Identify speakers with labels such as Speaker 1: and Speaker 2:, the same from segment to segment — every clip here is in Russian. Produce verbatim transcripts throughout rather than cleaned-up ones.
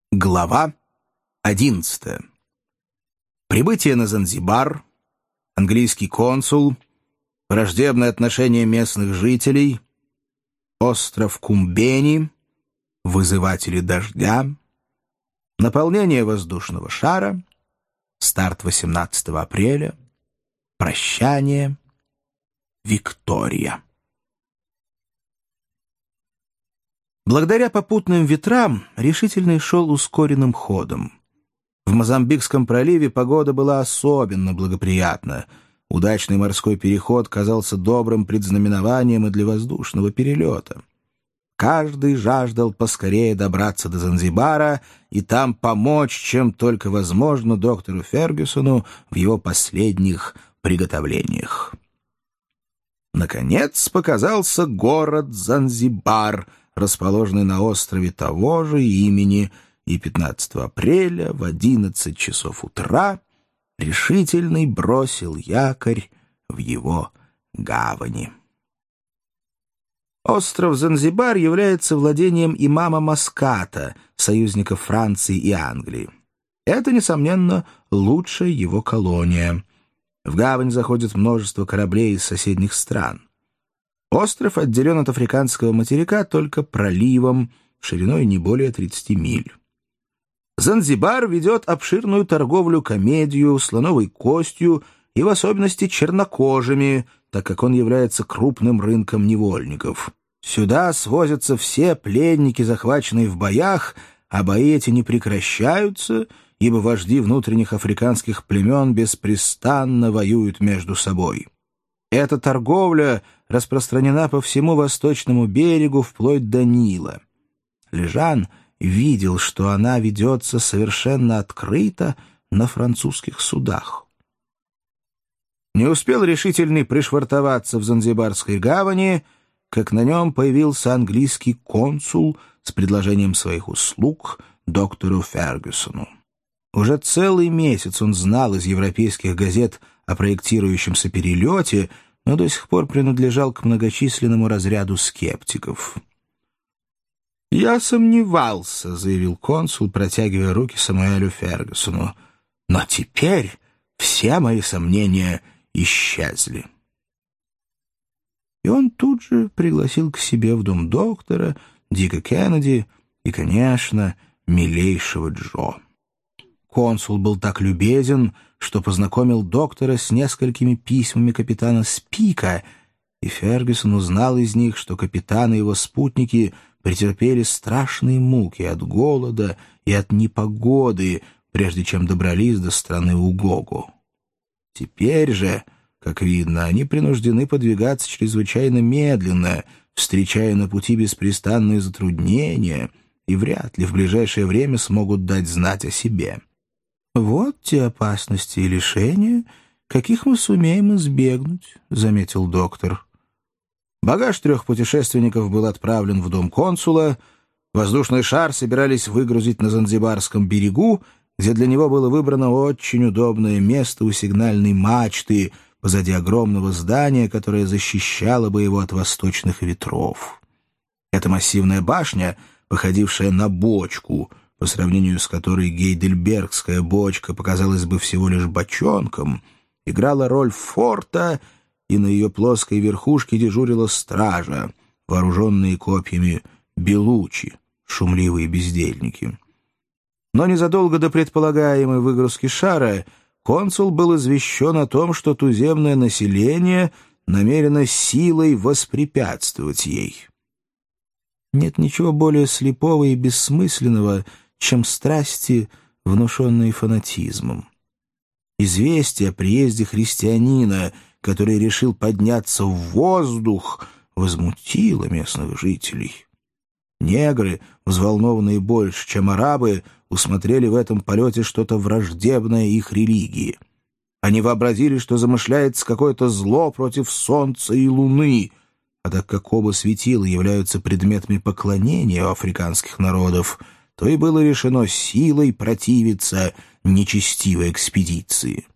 Speaker 1: Глава одиннадцатая. Прибытие на Занзибар, английский консул, враждебное отношение местных жителей, остров Кумбени, вызыватели дождя, наполнение воздушного шара, старт восемнадцатого апреля, прощание, Виктория. Благодаря попутным ветрам решительный шел ускоренным ходом. В Мозамбикском проливе погода была особенно благоприятна. Удачный морской переход казался добрым предзнаменованием и для воздушного перелета. Каждый жаждал поскорее добраться до Занзибара и там помочь, чем только возможно, доктору Фергюсону в его последних приготовлениях. Наконец показался город Занзибар, расположенный на острове того же имени, и пятнадцатого апреля в одиннадцать часов утра решительный бросил якорь в его гавани. Остров Занзибар является владением имама Маската, союзника Франции и Англии. Это, несомненно, лучшая его колония. В гавань заходит множество кораблей из соседних стран. Остров отделен от африканского материка только проливом, шириной не более тридцати миль. Занзибар ведет обширную торговлю комедию, слоновой костью и в особенности чернокожими, так как он является крупным рынком невольников. Сюда свозятся все пленники, захваченные в боях, а бои эти не прекращаются, ибо вожди внутренних африканских племен беспрестанно воюют между собой. Эта торговля распространена по всему восточному берегу вплоть до Нила. Лежан видел, что она ведется совершенно открыто на французских судах. Не успел решительный пришвартоваться в Занзибарской гавани, как на нем появился английский консул с предложением своих услуг доктору Фергюсону. Уже целый месяц он знал из европейских газет о проектирующемся перелете, но до сих пор принадлежал к многочисленному разряду скептиков. «Я сомневался», — заявил консул, протягивая руки Самуэлю Фергюсону. «Но теперь все мои сомнения исчезли». И он тут же пригласил к себе в дом доктора, Дика Кеннеди и, конечно, милейшего Джо. Консул был так любезен, что познакомил доктора с несколькими письмами капитана Спика, и Фергюсон узнал из них, что капитан и его спутники претерпели страшные муки от голода и от непогоды, прежде чем добрались до страны Угогу. Теперь же, как видно, они принуждены подвигаться чрезвычайно медленно, встречая на пути беспрестанные затруднения, и вряд ли в ближайшее время смогут дать знать о себе. «Вот те опасности и лишения, каких мы сумеем избегнуть», — заметил доктор. Багаж трех путешественников был отправлен в дом консула. Воздушный шар собирались выгрузить на Занзибарском берегу, где для него было выбрано очень удобное место у сигнальной мачты позади огромного здания, которое защищало бы его от восточных ветров. Эта массивная башня, походившая на бочку, по сравнению с которой гейдельбергская бочка показалась бы всего лишь бочонком, играла роль форта, и на ее плоской верхушке дежурила стража, вооруженные копьями белучи, шумливые бездельники. Но незадолго до предполагаемой выгрузки шара консул был извещен о том, что туземное население намерено силой воспрепятствовать ей. Нет ничего более слепого и бессмысленного, чем страсти, внушенные фанатизмом. Известие о приезде христианина, который решил подняться в воздух, возмутило местных жителей. Негры, взволнованные больше, чем арабы, усмотрели в этом полете что-то враждебное их религии. Они вообразили, что замышляется какое-то зло против солнца и луны, а так как оба светила являются предметами поклонения у африканских народов, то и было решено силой противиться нечестивой экспедиции.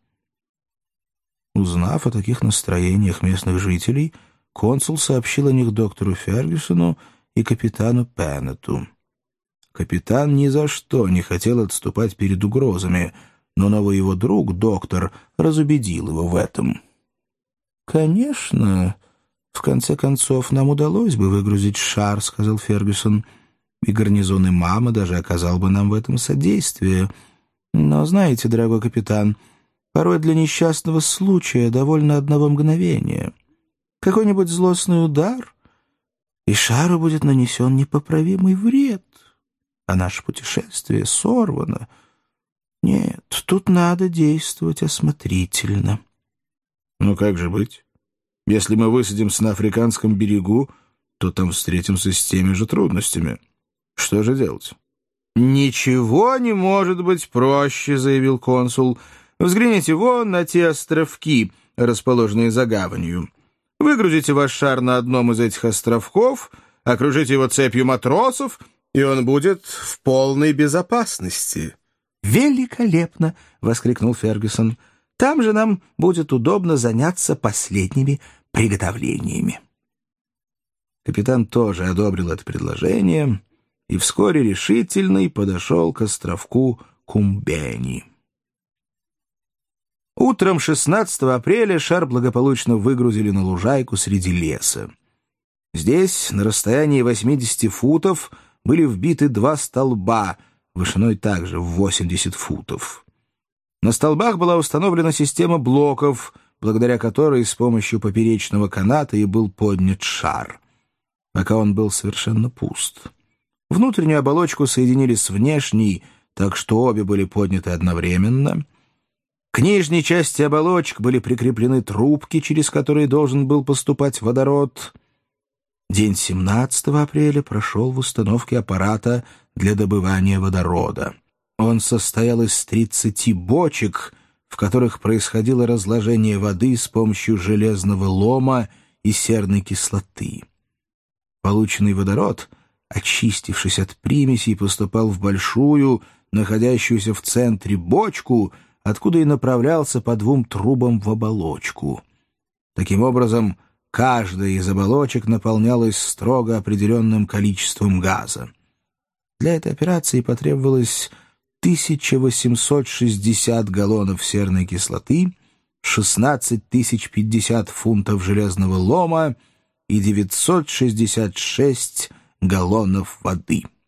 Speaker 1: Узнав о таких настроениях местных жителей, консул сообщил о них доктору Фергюсону и капитану Пеннету. Капитан ни за что не хотел отступать перед угрозами, но новый его друг, доктор, разубедил его в этом. «Конечно, в конце концов, нам удалось бы выгрузить шар», — сказал Фергюсон, «и гарнизон имама даже оказал бы нам в этом содействие. Но знаете, дорогой капитан, порой для несчастного случая довольно одного мгновения. Какой-нибудь злостный удар, и шару будет нанесен непоправимый вред, а наше путешествие сорвано. Нет, тут надо действовать осмотрительно». «Ну как же быть? Если мы высадимся на африканском берегу, то там встретимся с теми же трудностями. Что же делать?» «Ничего не может быть проще», — заявил консул. «Взгляните вон на те островки, расположенные за гаванью. Выгрузите ваш шар на одном из этих островков, окружите его цепью матросов, и он будет в полной безопасности». «Великолепно!» — воскликнул Фергюсон. «Там же нам будет удобно заняться последними приготовлениями». Капитан тоже одобрил это предложение и вскоре решительный подошел к островку Кумбени. Утром шестнадцатого апреля шар благополучно выгрузили на лужайку среди леса. Здесь, на расстоянии восьмидесяти футов, были вбиты два столба, вышиной также в восемьдесят футов. На столбах была установлена система блоков, благодаря которой с помощью поперечного каната и был поднят шар. Пока он был совершенно пуст. Внутреннюю оболочку соединили с внешней, так что обе были подняты одновременно. К нижней части оболочек были прикреплены трубки, через которые должен был поступать водород. День семнадцатого апреля прошел в установке аппарата для добывания водорода. Он состоял из тридцати бочек, в которых происходило разложение воды с помощью железного лома и серной кислоты. Полученный водород, очистившись от примесей, поступал в большую, находящуюся в центре бочку, откуда и направлялся по двум трубам в оболочку. Таким образом, каждая из оболочек наполнялась строго определенным количеством газа. Для этой операции потребовалось тысяча восемьсот шестьдесят галлонов серной кислоты, шестнадцать тысяч пятьдесят фунтов железного лома и девятьсот шестьдесят шесть галлонов воды.